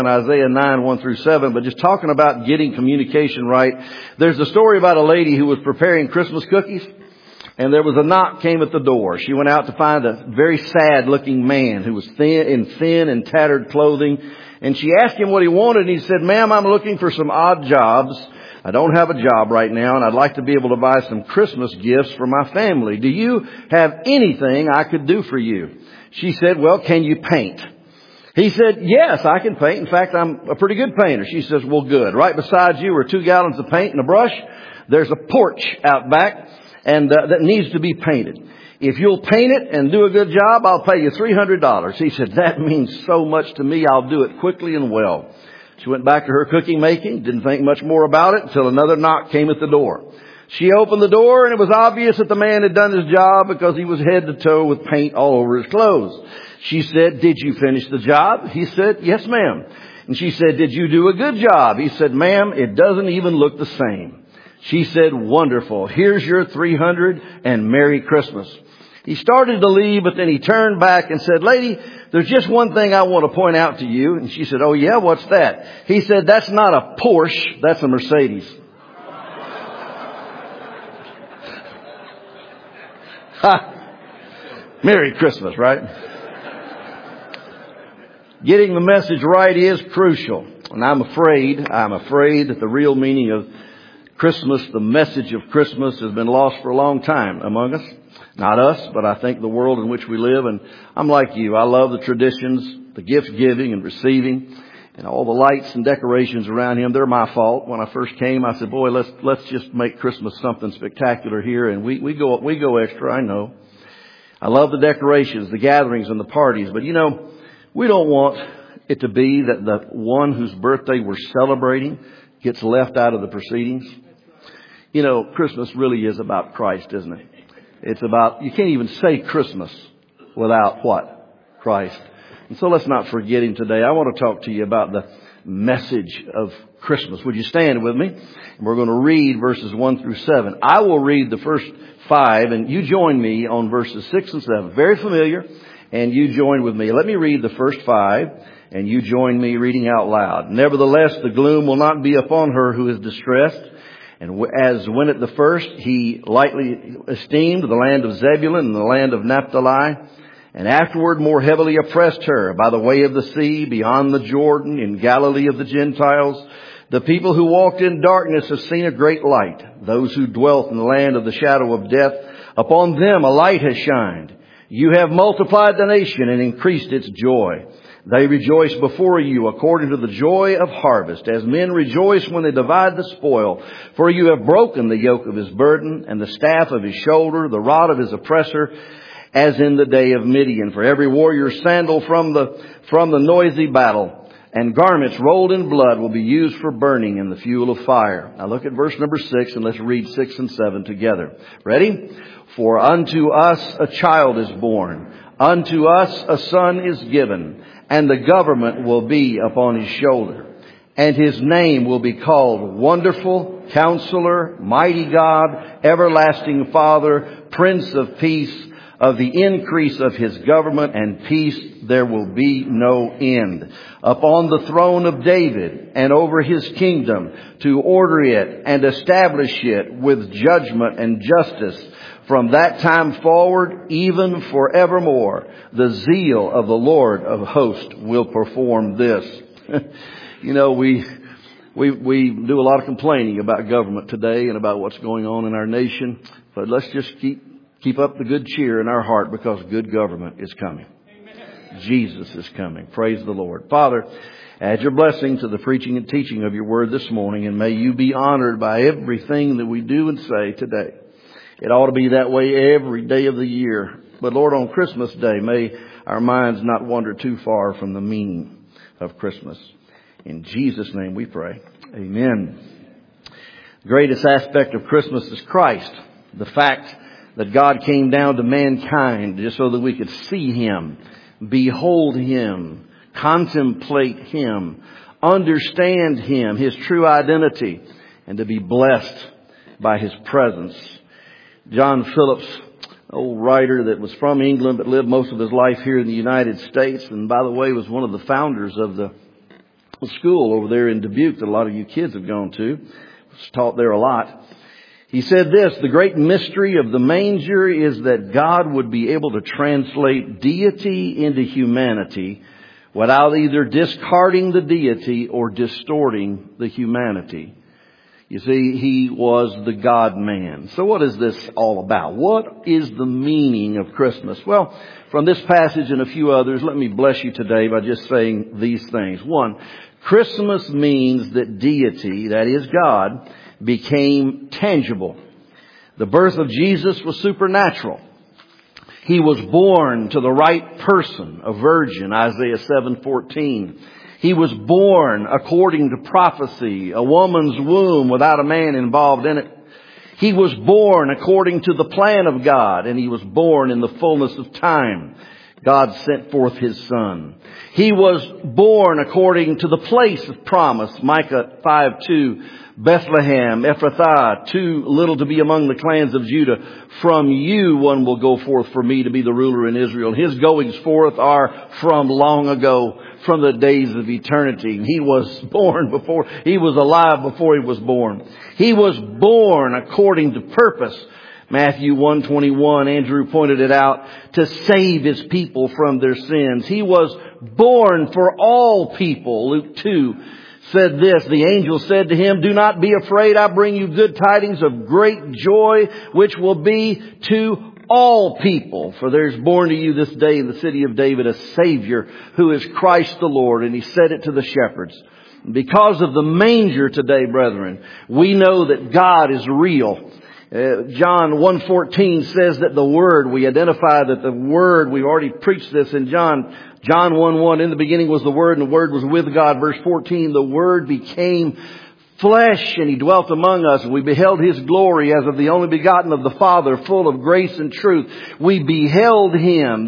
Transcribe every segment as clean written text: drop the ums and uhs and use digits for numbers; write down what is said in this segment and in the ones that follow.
in Isaiah 9, 1 through 7, but just talking about getting communication right. There's a story about a lady who was preparing Christmas cookies, and there was a knock came at the door. She went out to find a very sad looking man who was thin and tattered clothing, and she asked him what he wanted, and he said, "Ma'am, I'm looking for some odd jobs. I don't have a job right now, and I'd like to be able to buy some Christmas gifts for my family. Do you have anything I could do for you?" She said, "Well, can you paint?" He said, "Yes, I can paint. In fact, I'm a pretty good painter." She says, "Well, good. Right beside you are 2 gallons of paint and a brush. There's a porch out back and that needs to be painted. If you'll paint it and do a good job, I'll pay you $300. He said, "That means so much to me. I'll do it quickly and well." She went back to her cookie making, didn't think much more about it until another knock came at the door. She opened the door, and it was obvious that the man had done his job because he was head to toe with paint all over his clothes. She said, "Did you finish the job?" He said, "Yes, ma'am." And she said, "Did you do a good job?" He said, "Ma'am, it doesn't even look the same." She said, "Wonderful. Here's your $300 and Merry Christmas." He started to leave, but then he turned back and said, "Lady, there's just one thing I want to point out to you." And she said, "Oh yeah, what's that?" He said, "That's not a Porsche, that's a Mercedes." Ha! Merry Christmas, right? Getting the message right is crucial. And I'm afraid that the real meaning of Christmas, the message of Christmas, has been lost for a long time among us. Not us, but I think the world in which we live. And I'm like you. I love the traditions, the gift giving and receiving, and all the lights and decorations around him. They're my fault. When I first came, I said, "Boy, let's just make Christmas something spectacular here." And we go extra, I know. I love the decorations, the gatherings and the parties. But you know, we don't want it to be that the one whose birthday we're celebrating gets left out of the proceedings. You know, Christmas really is about Christ, isn't it? It's about, you can't even say Christmas without what? Christ. And so let's not forget him today. I want to talk to you about the message of Christmas. Would you stand with me? And we're going to read verses 1 through 7. I will read the first 5, and you join me on verses 6 and 7. Very familiar, and you join with me. Let me read the first 5, and you join me reading out loud. "Nevertheless, the gloom will not be upon her who is distressed. And as when at the first he lightly esteemed the land of Zebulun and the land of Naphtali, and afterward more heavily oppressed her by the way of the sea, beyond the Jordan, in Galilee of the Gentiles. The people who walked in darkness have seen a great light. Those who dwelt in the land of the shadow of death, upon them a light has shined. You have multiplied the nation and increased its joy. They rejoice before you according to the joy of harvest, as men rejoice when they divide the spoil. For you have broken the yoke of his burden and the staff of his shoulder, the rod of his oppressor, as in the day of Midian. For every warrior's sandal from the noisy battle and garments rolled in blood will be used for burning in the fuel of fire." Now look at verse number 6, and let's read 6 and 7 together. Ready? "For unto us a child is born, unto us a son is given, and the government will be upon his shoulder. And his name will be called Wonderful, Counselor, Mighty God, Everlasting Father, Prince of Peace. Of the increase of his government and peace there will be no end. Upon the throne of David and over his kingdom, to order it and establish it with judgment and justice from that time forward, even forevermore. The zeal of the Lord of hosts will perform this." You know, we do a lot of complaining about government today and about what's going on in our nation. But let's just keep up the good cheer in our heart, because good government is coming. Amen. Jesus is coming. Praise the Lord. Father, add your blessing to the preaching and teaching of your word this morning, and may you be honored by everything that we do and say today. It ought to be that way every day of the year. But Lord, on Christmas Day, may our minds not wander too far from the meaning of Christmas. In Jesus' name we pray. Amen. The greatest aspect of Christmas is Christ. The fact that God came down to mankind just so that we could see him, behold him, contemplate him, understand him, his true identity, and to be blessed by his presence. John Phillips, old writer that was from England but lived most of his life here in the United States, and by the way was one of the founders of the school over there in Dubuque that a lot of you kids have gone to. It's taught there a lot. He said this: the great mystery of the manger is that God would be able to translate deity into humanity without either discarding the deity or distorting the humanity. You see, He was the God-man. So what is this all about? What is the meaning of Christmas? Well, from this passage and a few others, let me bless you today by just saying these things. One, Christmas means that deity, that is God, became tangible. The birth of Jesus was supernatural. He was born to the right person, a virgin, Isaiah 7:14. He was born according to prophecy, a woman's womb without a man involved in it. He was born according to the plan of God, and He was born in the fullness of time. God sent forth His Son. He was born according to the place of promise, Micah 5:2. Bethlehem, Ephrathah, too little to be among the clans of Judah. From you one will go forth for me to be the ruler in Israel. His goings forth are from long ago, from the days of eternity. He was born before, He was alive before He was born. He was born according to purpose. Matthew 1:21, Andrew pointed it out, to save His people from their sins. He was born for all people. Luke 2 said this: the angel said to him, do not be afraid, I bring you good tidings of great joy, which will be to all people. For there is born to you this day in the city of David a Savior, who is Christ the Lord. And He said it to the shepherds. Because of the manger today, brethren, we know that God is real. John 1:14 says that the Word, we identify that the Word, we've already preached this in John 1:1, in the beginning was the Word, and the Word was with God. Verse 14, the Word became flesh, and He dwelt among us, and we beheld His glory as of the only begotten of the Father, full of grace and truth. We beheld Him.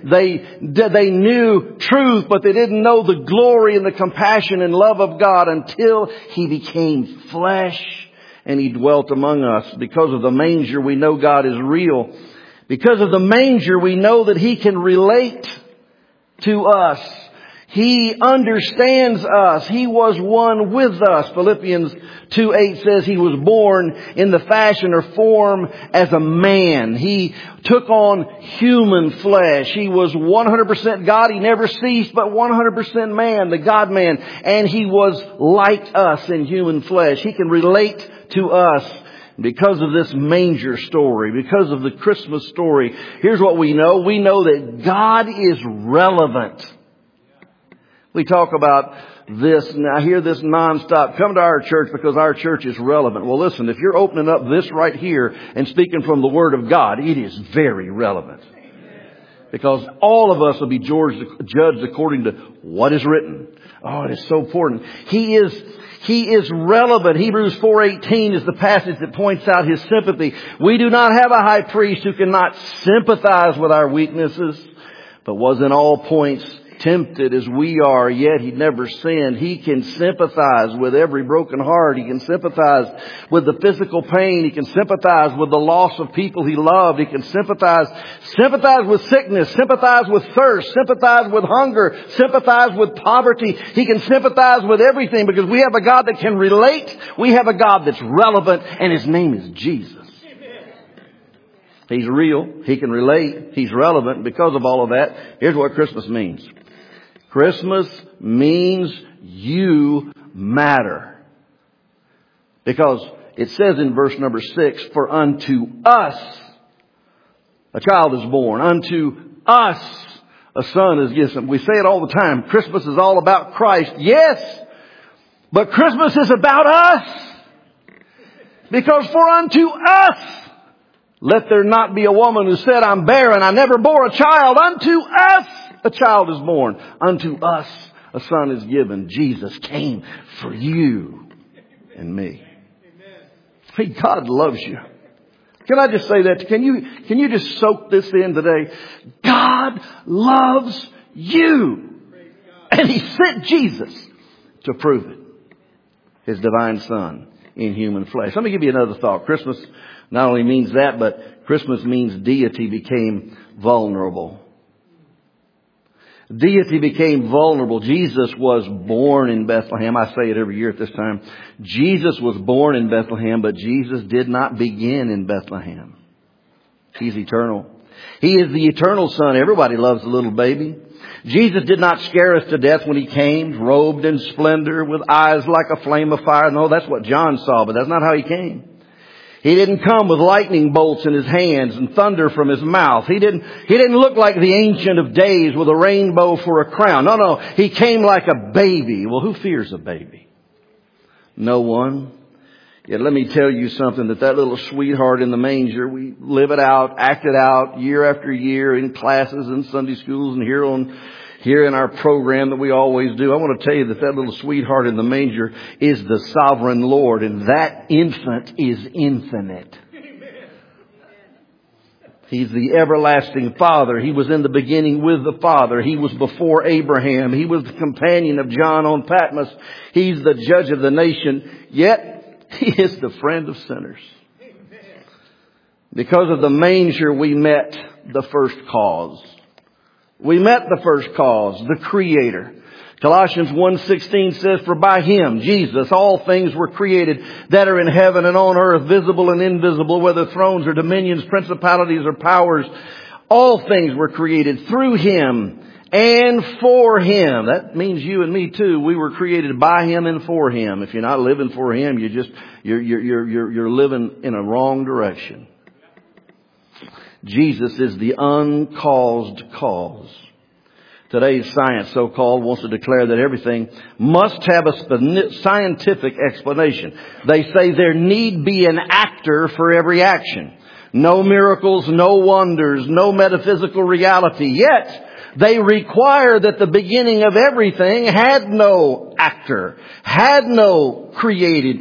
They knew truth, but they didn't know the glory and the compassion and love of God until He became flesh and He dwelt among us. Because of the manger, we know God is real. Because of the manger, we know that He can relate to us. He understands us. He was one with us. Philippians 2:8 says He was born in the fashion or form as a man. He took on human flesh. He was 100% God. He never ceased, but 100% man, the God-man. And He was like us in human flesh. He can relate to us. Because of this manger story, because of the Christmas story, here's what we know. We know that God is relevant. We talk about this, and I hear this nonstop. Come to our church because our church is relevant. Well, listen, if you're opening up this right here and speaking from the Word of God, it is very relevant. Because all of us will be judged according to what is written. Oh, it is so important. He is relevant. Hebrews 4:18 is the passage that points out His sympathy. We do not have a high priest who cannot sympathize with our weaknesses, but was in all points tempted as we are, yet He never sinned. He can sympathize with every broken heart. He can sympathize with the physical pain. He can sympathize with the loss of people He loved. He can sympathize with sickness, sympathize with thirst, sympathize with hunger, sympathize with poverty. He can sympathize with everything because we have a God that can relate. We have a God that's relevant, and His name is Jesus. He's real. He can relate. He's relevant. Because of all of that, here's what Christmas means. Christmas means you matter. Because it says in verse number 6, for unto us a child is born. Unto us a son is given. We say it all the time. Christmas is all about Christ. Yes, but Christmas is about us. Because for unto us, let there not be a woman who said, I'm barren, I never bore a child. Unto us a child is born. Unto us a son is given. Jesus came for you and me. Hey, God loves you. Can I just say that? Can you just soak this in today? God loves you. And He sent Jesus to prove it. His divine Son in human flesh. Let me give you another thought. Christmas not only means that, but Christmas means deity became vulnerable. Deity became vulnerable. Jesus was born in Bethlehem. I say it every year at this time. Jesus was born in Bethlehem, but Jesus did not begin in Bethlehem. He's eternal. He is the eternal Son. Everybody loves a little baby. Jesus did not scare us to death when He came, robed in splendor, with eyes like a flame of fire. No, that's what John saw, but that's not how He came. He didn't come with lightning bolts in His hands and thunder from His mouth. He didn't look like the Ancient of Days with a rainbow for a crown. No. He came like a baby. Well, who fears a baby? No one. Yet let me tell you something, that little sweetheart in the manger, we live it out, act it out year after year in classes and Sunday schools and here in our program that we always do. I want to tell you that little sweetheart in the manger is the sovereign Lord, and that infant is infinite. He's the everlasting Father. He was in the beginning with the Father. He was before Abraham. He was the companion of John on Patmos. He's the judge of the nation. Yet, He is the friend of sinners. Because of the manger, we met the first cause. We met the first cause, the Creator. Colossians 1:16 says, "For by Him, Jesus, all things were created that are in heaven and on earth, visible and invisible, whether thrones or dominions, principalities or powers. All things were created through Him and for Him." That means you and me too. We were created by Him and for Him. If you're not living for Him, you're living in a wrong direction. Jesus is the uncaused cause. Today's science, so-called, wants to declare that everything must have a scientific explanation. They say there need be an actor for every action. No miracles, no wonders, no metaphysical reality. Yet, they require that the beginning of everything had no actor, had no creator.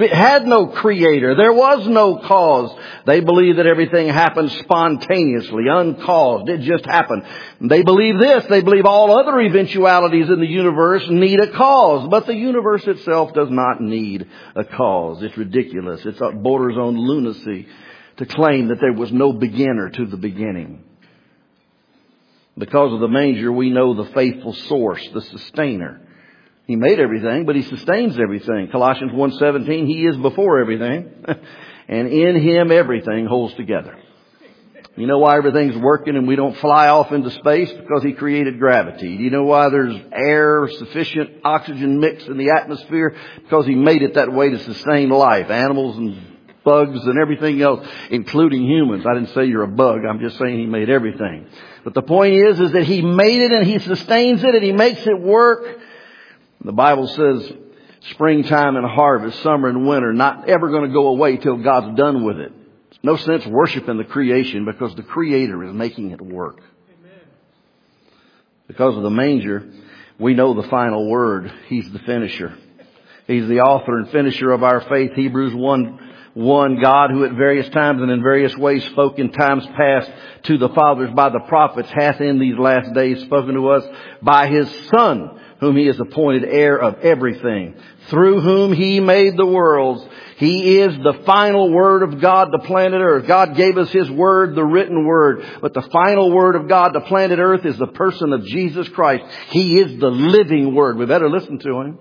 There was no cause. They believe that everything happened spontaneously, uncaused. It just happened. They believe this. They believe all other eventualities in the universe need a cause. But the universe itself does not need a cause. It's ridiculous. It borders on lunacy to claim that there was no beginner to the beginning. Because of the manger, we know the faithful source, the sustainer. He made everything, but He sustains everything. Colossians 1:17, He is before everything, and in Him everything holds together. You know why everything's working and we don't fly off into space? Because He created gravity. Do you know why there's air, sufficient oxygen mix in the atmosphere? Because He made it that way to sustain life. Animals and bugs and everything else, including humans. I didn't say you're a bug. I'm just saying He made everything. But the point is that He made it and He sustains it and He makes it work. The Bible says springtime and harvest, summer and winter, not ever going to go away till God's done with it. There's no sense worshiping the creation because the Creator is making it work. Amen. Because of the manger, we know the final word. He's the finisher. He's the author and finisher of our faith. Hebrews 1, God who at various times and in various ways spoke in times past to the fathers by the prophets, hath in these last days spoken to us by His Son, whom He has appointed heir of everything, through whom He made the worlds. He is the final word of God to planet earth. God gave us His word, the written word. But the final word of God to planet earth is the person of Jesus Christ. He is the living word. We better listen to Him.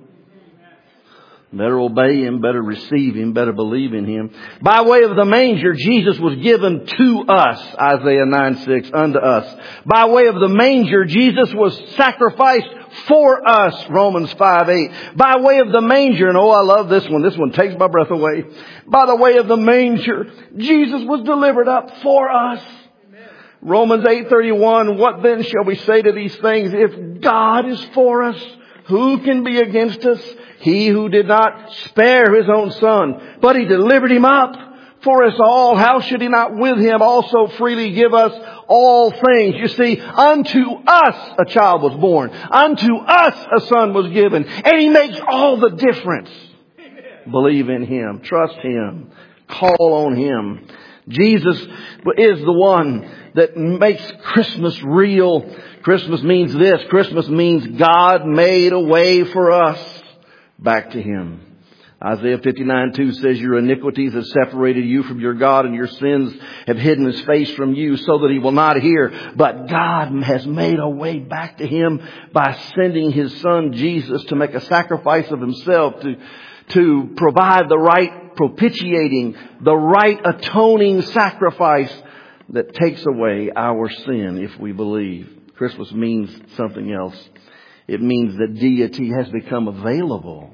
Better obey Him, better receive Him, better believe in Him. By way of the manger, Jesus was given to us, Isaiah 9:6, unto us. By way of the manger, Jesus was sacrificed for us, Romans 5:8. By way of the manger, and I love this one takes my breath away. By the way of the manger, Jesus was delivered up for us. Amen. Romans 8:31, what then shall we say to these things? If God is for us, who can be against us? He who did not spare His own Son, but He delivered Him up for us all. How should He not with Him also freely give us all things? You see, unto us a child was born. Unto us a son was given. And He makes all the difference. Amen. Believe in Him. Trust Him. Call on Him. Jesus is the one that makes Christmas real. Christmas means this. Christmas means God made a way for us back to Him. Isaiah 59:2 says, your iniquities have separated you from your God, and your sins have hidden His face from you so that He will not hear. But God has made a way back to Him by sending His Son Jesus to make a sacrifice of Himself, to provide the right propitiating, the right atoning sacrifice that takes away our sin if we believe. Christmas means something else. It means that deity has become available.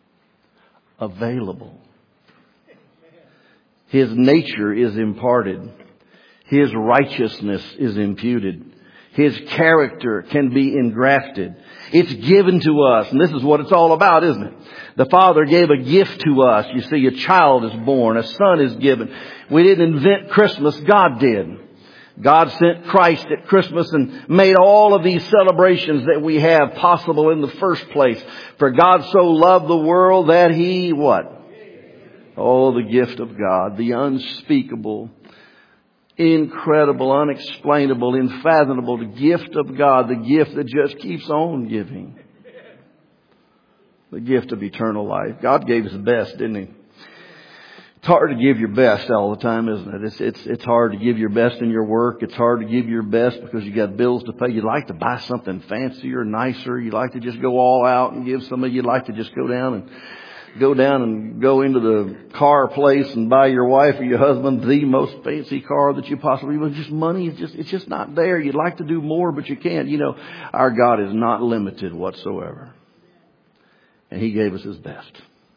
His nature is imparted. His righteousness is imputed. His character can be engrafted. It's given to us. And this is what it's all about, isn't it? The Father gave a gift to us. You see, a child is born. A son is given. We didn't invent Christmas. God did. God sent Christ at Christmas and made all of these celebrations that we have possible in the first place. For God so loved the world that He, what? Oh, the gift of God, the unspeakable, incredible, unexplainable, unfathomable gift of God, the gift that just keeps on giving. The gift of eternal life. God gave His best, didn't He? It's hard to give your best all the time, isn't it? It's hard to give your best in your work. It's hard to give your best because you got bills to pay. You'd like to buy something fancier, nicer. You'd like to just go all out and give somebody. You'd like to just go down and go into the car place and buy your wife or your husband the most fancy car that you possibly. But just money, it's just not there. You'd like to do more, but you can't. You know, our God is not limited whatsoever, and He gave us His best.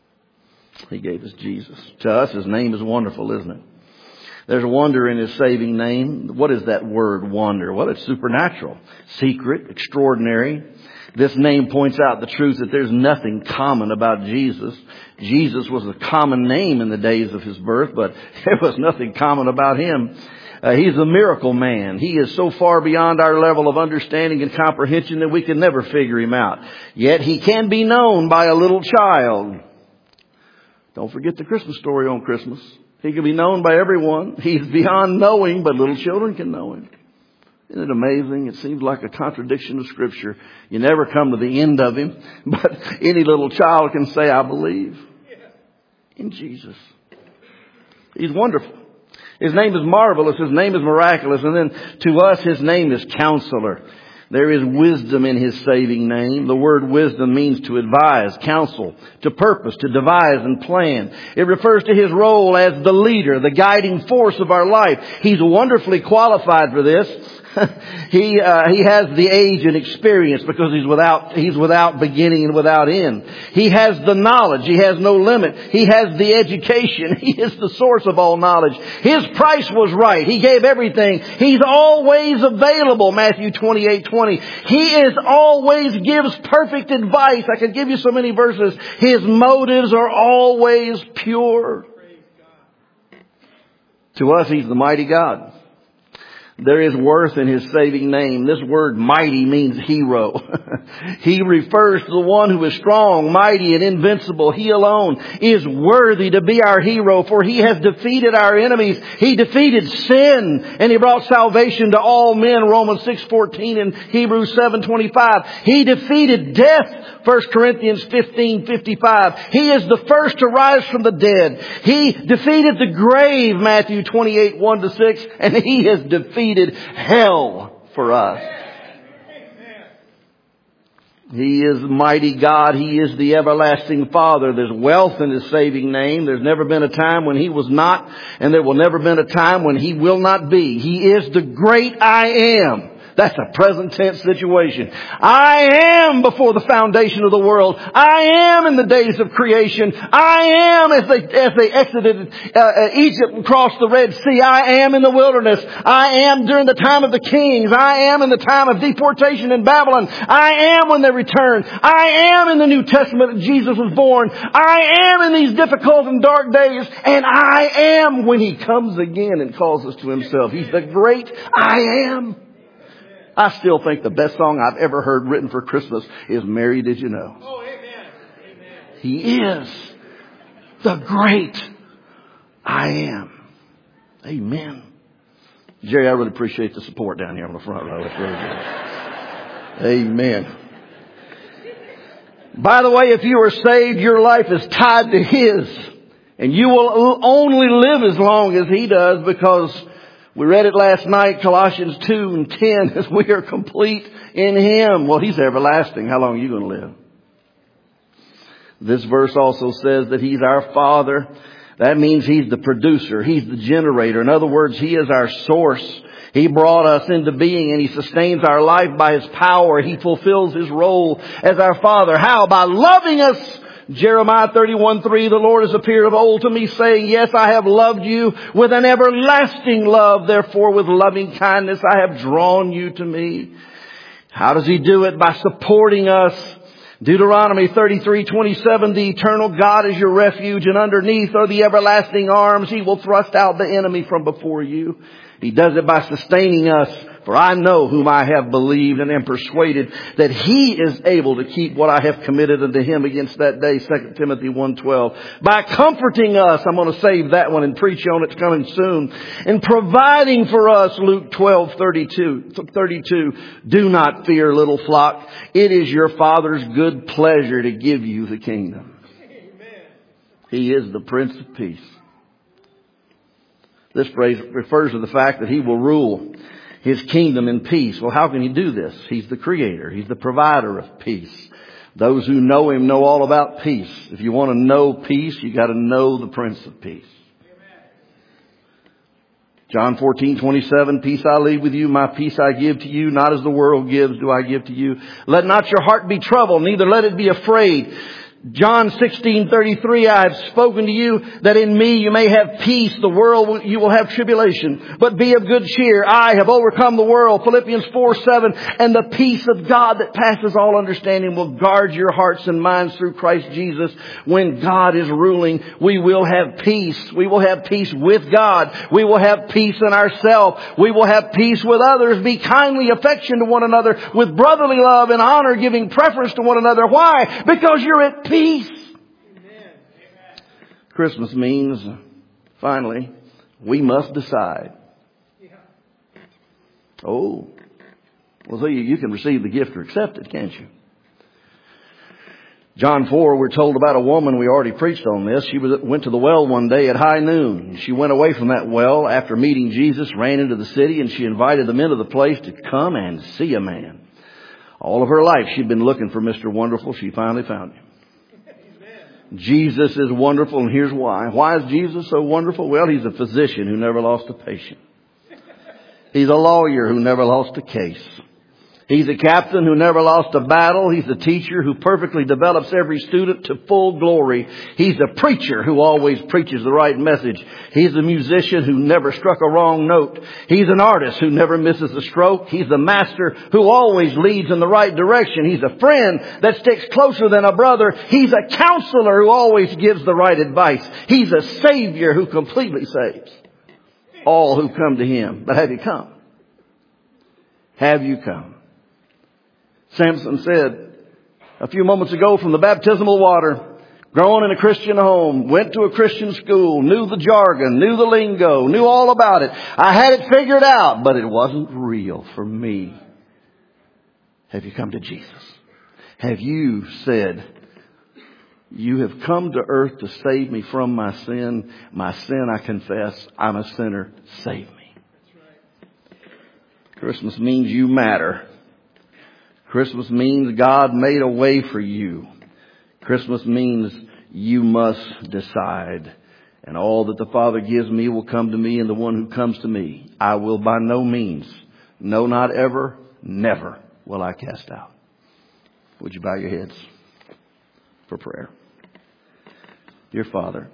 He gave us Jesus. To us, His name is wonderful, isn't it? There's wonder in His saving name. What is that word, wonder? Well, it's supernatural, secret, extraordinary. This name points out the truth that there's nothing common about Jesus. Jesus was a common name in the days of His birth, but there was nothing common about Him. He's a miracle man. He is so far beyond our level of understanding and comprehension that we can never figure Him out. Yet He can be known by a little child. Don't forget the Christmas story on Christmas. He can be known by everyone. He's beyond knowing, but little children can know Him. Isn't it amazing? It seems like a contradiction of Scripture. You never come to the end of Him, but any little child can say, I believe in Jesus. He's wonderful. His name is marvelous. His name is miraculous. And then to us, His name is Counselor. There is wisdom in His saving name. The word wisdom means to advise, counsel, to purpose, to devise and plan. It refers to His role as the leader, the guiding force of our life. He's wonderfully qualified for this. He has the age and experience because he's without beginning and without end. He has the knowledge. He has no limit. He has the education. He is the source of all knowledge. His price was right. He gave everything. He's always available. Matthew 28:20. He is always gives perfect advice. I could give you so many verses. His motives are always pure. To us, He's the mighty God. There is worth in His saving name. This word mighty means hero. He refers to the one who is strong, mighty, and invincible. He alone is worthy to be our hero, for He has defeated our enemies. He defeated sin, and He brought salvation to all men, Romans 6:14 and Hebrews 7:25. He defeated death, 1 Corinthians 15:55. He is the first to rise from the dead. He defeated the grave, Matthew 28:1-6, and He has defeated hell for us. He is mighty God. He is the everlasting Father. There's wealth in His saving name. There's never been a time when He was not, and there will never been a time when He will not be. He is the great I am. That's a present tense situation. I am before the foundation of the world. I am in the days of creation. I am as they exited Egypt and crossed the Red Sea. I am in the wilderness. I am during the time of the kings. I am in the time of deportation in Babylon. I am when they returned. I am in the New Testament when Jesus was born. I am in these difficult and dark days. And I am when He comes again and calls us to Himself. He's the great I am. I still think the best song I've ever heard written for Christmas is Mary, Did You Know? Oh, amen. Amen. He is the great I am. Amen. Jerry, I really appreciate the support down here on the front row. It's really good. Amen. By the way, if you are saved, your life is tied to His. And you will only live as long as He does, because we read it last night, Colossians 2:10, as we are complete in Him. Well, He's everlasting. How long are you going to live? This verse also says that He's our Father. That means He's the producer. He's the generator. In other words, He is our source. He brought us into being, and He sustains our life by His power. He fulfills His role as our Father. How? By loving us. Jeremiah 31:3, the Lord has appeared of old to me, saying, yes, I have loved you with an everlasting love. Therefore, with loving kindness, I have drawn you to me. How does He do it? By supporting us. Deuteronomy 33:27, the eternal God is your refuge, and underneath are the everlasting arms. He will thrust out the enemy from before you. He does it by sustaining us. For I know whom I have believed, and am persuaded that He is able to keep what I have committed unto Him against that day. 2 Timothy 1:12. By comforting us, I'm going to save that one and preach on it, coming soon. And providing for us, Luke 12:32. Do not fear, little flock. It is your Father's good pleasure to give you the kingdom. Amen. He is the Prince of Peace. This phrase refers to the fact that He will rule His kingdom in peace. Well, how can He do this? He's the creator. He's the provider of peace. Those who know Him know all about peace. If you want to know peace, you got to know the Prince of Peace. John 14:27, peace I leave with you, my peace I give to you, not as the world gives do I give to you. Let not your heart be troubled, neither let it be afraid. John 16:33, I have spoken to you that in me you may have peace. The world you will have tribulation, but be of good cheer. I have overcome the world. Philippians 4:7, and the peace of God that passes all understanding will guard your hearts and minds through Christ Jesus. When God is ruling, we will have peace. We will have peace with God. We will have peace in ourselves. We will have peace with others. Be kindly affectionate to one another with brotherly love and honor, giving preference to one another. Why? Because you're at peace. Amen. Christmas means, finally, we must decide. Oh, well, so you can receive the gift or accept it, can't you? John 4, we're told about a woman. We already preached on this. She went to the well one day at high noon. She went away from that well after meeting Jesus, ran into the city, and she invited the men of the place to come and see a man. All of her life she'd been looking for Mr. Wonderful. She finally found Him. Jesus is wonderful, and here's why. Why is Jesus so wonderful? Well, He's a physician who never lost a patient. He's a lawyer who never lost a case. He's a captain who never lost a battle. He's a teacher who perfectly develops every student to full glory. He's a preacher who always preaches the right message. He's a musician who never struck a wrong note. He's an artist who never misses a stroke. He's a master who always leads in the right direction. He's a friend that sticks closer than a brother. He's a counselor who always gives the right advice. He's a savior who completely saves all who come to Him. But have you come? Have you come? Samson said a few moments ago, from the baptismal water, grown in a Christian home, went to a Christian school, knew the jargon, knew the lingo, knew all about it. I had it figured out, but it wasn't real for me. Have you come to Jesus? Have you said, you have come to earth to save me from my sin. My sin I confess. I'm a sinner. Save me. Christmas means you matter. Christmas means God made a way for you. Christmas means you must decide. And all that the Father gives me will come to me, and the one who comes to me, I will by no means, no, not ever, never will I cast out. Would you bow your heads for prayer? Dear Father,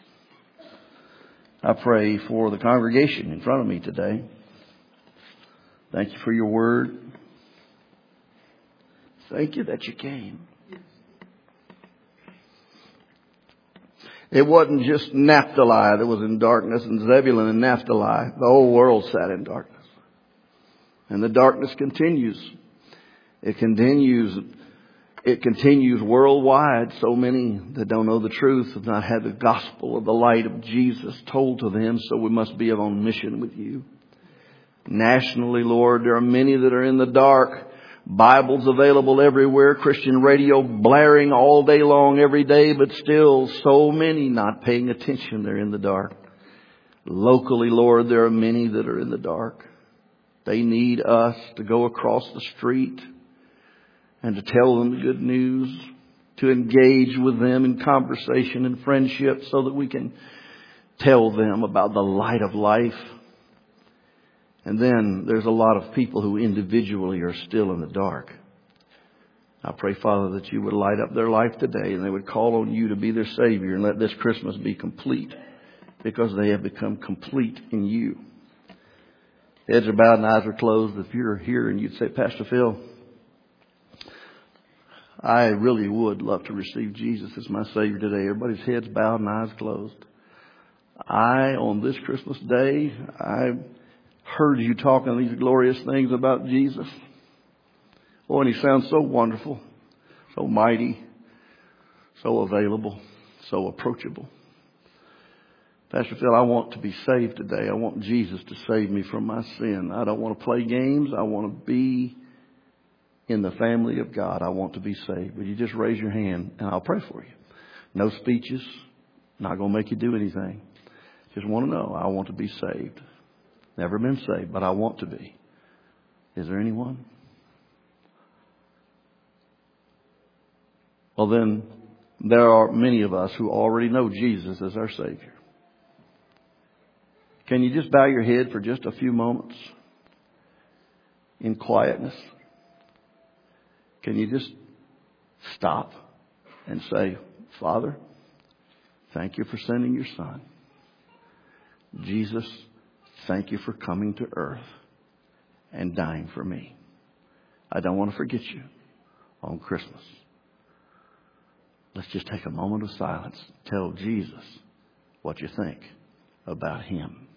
I pray for the congregation in front of me today. Thank you for your word. Thank you that you came. It wasn't just Naphtali that was in darkness, and Zebulun and Naphtali. The whole world sat in darkness. And the darkness continues. It continues worldwide. So many that don't know the truth have not had the gospel of the light of Jesus told to them. So we must be on mission with you. Nationally, Lord, there are many that are in the dark. Bibles available everywhere, Christian radio blaring all day long every day, but still so many not paying attention. They're in the dark. Locally, Lord, there are many that are in the dark. They need us to go across the street and to tell them the good news, to engage with them in conversation and friendship so that we can tell them about the light of life. And then there's a lot of people who individually are still in the dark. I pray, Father, that you would light up their life today and they would call on you to be their Savior and let this Christmas be complete because they have become complete in you. Heads are bowed and eyes are closed. If you're here and you'd say, Pastor Phil, I really would love to receive Jesus as my Savior today. Everybody's heads bowed and eyes closed. On this Christmas day, I heard you talking these glorious things about Jesus. Oh, and He sounds so wonderful, so mighty, so available, so approachable. Pastor Phil, I want to be saved today. I want Jesus to save me from my sin. I don't want to play games. I want to be in the family of God. I want to be saved. Would you just raise your hand and I'll pray for you? No speeches. Not going to make you do anything. Just want to know, I want to be saved. Never been saved, but I want to be. Is there anyone? Well, then, there are many of us who already know Jesus as our Savior. Can you just bow your head for just a few moments in quietness? Can you just stop and say, Father, thank you for sending your Son. Jesus, thank you for coming to earth and dying for me. I don't want to forget you on Christmas. Let's just take a moment of silence. Tell Jesus what you think about Him.